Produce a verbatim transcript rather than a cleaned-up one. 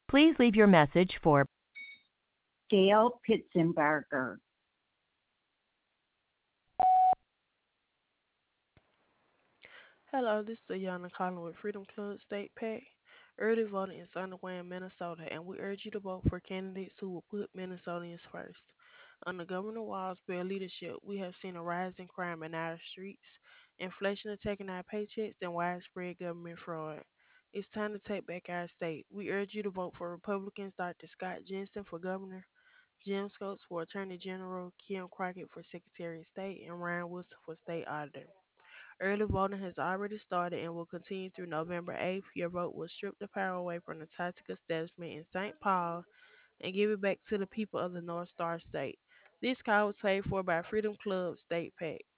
Please leave your message for Gail Pitzenberger. Hello, this is Ayana calling with Freedom Club State PAC. Early voting is underway in Minnesota, and we urge you to vote for candidates who will put Minnesotans first. Under Governor Walz's Bear leadership, we have seen a rise in crime in our streets, inflation attacking our paychecks, and widespread government fraud. It's time to take back our state. We urge you to vote for Republicans Doctor Scott Jensen for governor, Jim Scopes for Attorney General, Kim Crockett for Secretary of State, and Ryan Wilson for State Auditor. Early voting has already started and will continue through November eighth. Your vote will strip the power away from the toxic establishment in Saint Paul and give it back to the people of the North Star State. This call was paid for by Freedom Club State PAC.